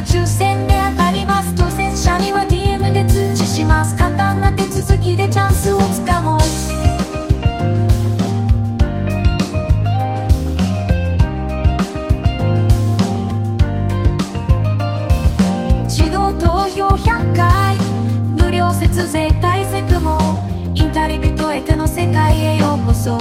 抽選で当たります。当選者には DM で通知します。簡単な手続きでチャンスをつかもう。自動投票100回、無料節税対策も、インタリビと得ての世界へようこそ。